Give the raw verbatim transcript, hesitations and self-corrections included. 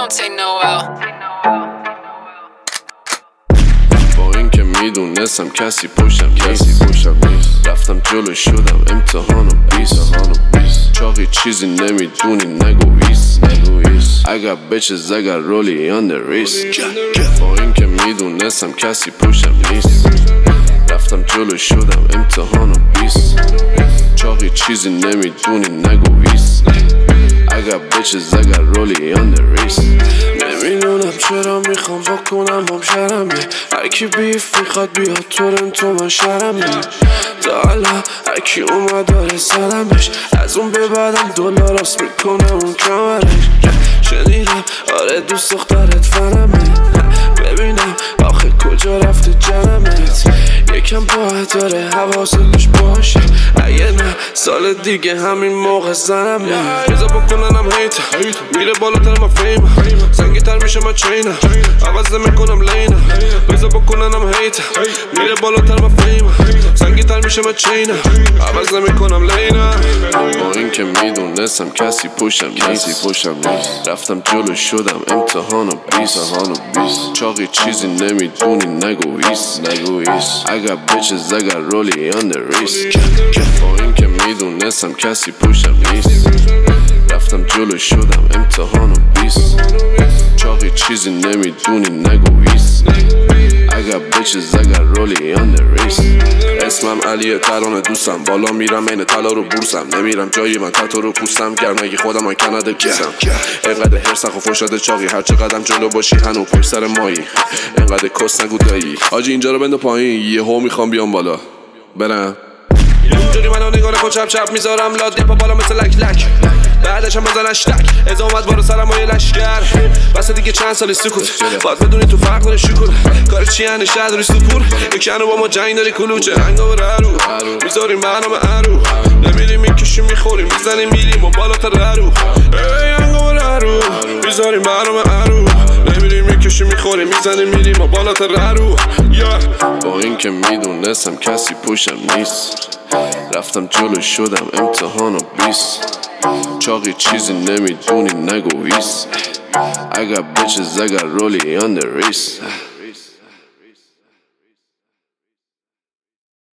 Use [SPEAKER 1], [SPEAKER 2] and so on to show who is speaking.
[SPEAKER 1] don't take no L.
[SPEAKER 2] با این که میدونستم کسی پشتم کسی پشتم نیست رفتم جلو شدم امتحان و بیس چاقی چیزی نمیدونی نگو ویس اگر بچز اگر رولی on the wrist با این که میدونستم کسی پشتم نیست رفتم جلو شدم امتحان و بیس چاقی چیزی نمیدونی نگو ویس اگر بچز اگر رولی on the wrist نمیدونم چرا میخوام بکنم هم شرمه هرکی بیف میخواد بیاد تورنتو من شرمه تا حالا هرکی اومد داره سرمش از اون به بعدم دلار راست میکنه اون کمرش شنیدم آره دوست دخترت فرمه ببینم آخه کجا رفته جرمت یکم باید داره حواستش باشه اگه نه سال دیگه همین موقع زنمه بزا بکننم هیت میره بالاتر ما فیمه سنگی تر میشه ما چینه عوض نمیکنم لینه بزا بکننم هیت میره بالاتر ما فیمه سنگی تر میشه ما چینه عوض نمیکنم لینه با این که میدونستم کسی پشتم کسی پشتم نیست رفتم جلو شدم امتحان و بیس چاقی چیزی نمیدونی نگو ویس نگو ویس اگر بچز اگر رولی on the wrist با این که میدونستم کسی پشتم نیست رفتم جلو شدم امتحان و بیس چاقی چیزی نمیدونی نگو ویس اگر بچز اگر رولی on the wrist اسمم علیه ترانه دوستم بالا میرم این طلا رو بورسم نمیرم جایی من تتو رو پوستم گرمگی خودم من کنده کیسم اینقدر هرسخ و فرشاد چاقی هر چقدرم جلو باشی هنو پشت سر مایی اینقدر کس نگو دایی آجی اینجا رو بندو پایین یه هو میخوام بیام بالا برم اینجوری منو نگاه نکن چپ چپ میذارم لاد پا بالا مثل لک لک بعدش هم بزنش تک از اومد بارو سرم های لشگر بس دیگه چند سالی سکوت باید بدونی تو فرق داره شکل کار چی هنه شهر داری سپور یک هنو با ما جنگ داری کلوچه هنگا بره رو میذاریم برنامه ارو نمیریم میکشیم میخوریم میزنیم میریم و بالاتر ارو هنگا بره رو میذاریم برنامه ارو نمیریم میکشیم میخوریم میزنیم میریم و بالاتر ارو با این که میدونستم کسی پشتم نیست رفتم جلو شدم امتحان و بیس چاقی چیزی نمیدونی نگو ویس اگر بچز اگر رولی on the wrist